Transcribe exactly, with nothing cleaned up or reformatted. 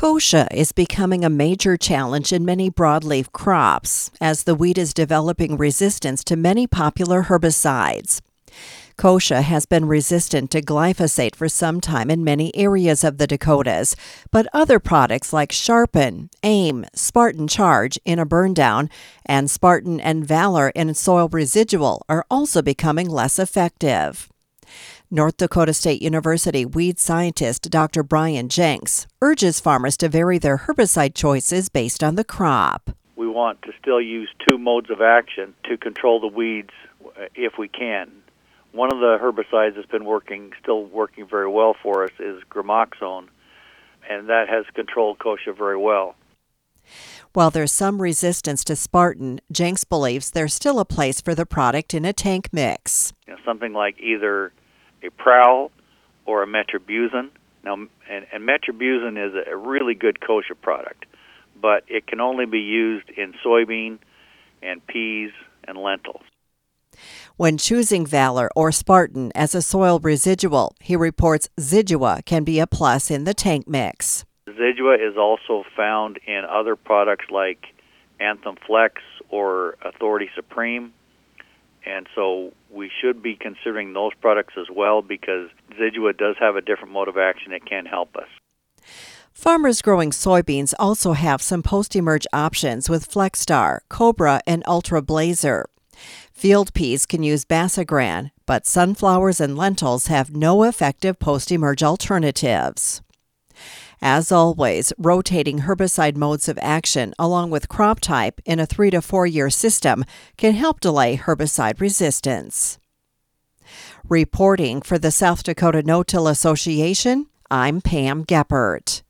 Kochia is becoming a major challenge in many broadleaf crops as the weed is developing resistance to many popular herbicides. Kochia has been resistant to glyphosate for some time in many areas of the Dakotas, but other products like Sharpen, AIM, Spartan Charge in a burndown, and Spartan and Valor in soil residual are also becoming less effective. North Dakota State University weed scientist Doctor Brian Jenks urges farmers to vary their herbicide choices based on the crop. We want to still use two modes of action to control the weeds if we can. One of the herbicides that's been working, still working very well for us is Gramoxone, and that has controlled Kochia very well. While there's some resistance to Spartan, Jenks believes there's still a place for the product in a tank mix. You know, something like either a Prowl or a Metribuzin. Now, and, and Metribuzin is a really good Kochia product, but it can only be used in soybean and peas and lentils. When choosing Valor or Spartan as a soil residual, he reports Zidua can be a plus in the tank mix. Zidua is also found in other products like Anthem Flex or Authority Supreme, and so we should be considering those products as well because Zidua does have a different mode of action. It can help us. Farmers growing soybeans also have some post-emerge options with FlexStar, Cobra, and Ultra Blazer. Field peas can use Basagran, but sunflowers and lentils have no effective post-emerge alternatives. As always, rotating herbicide modes of action along with crop type in a three to four year system can help delay herbicide resistance. Reporting for the South Dakota No-Till Association, I'm Pam Geppert.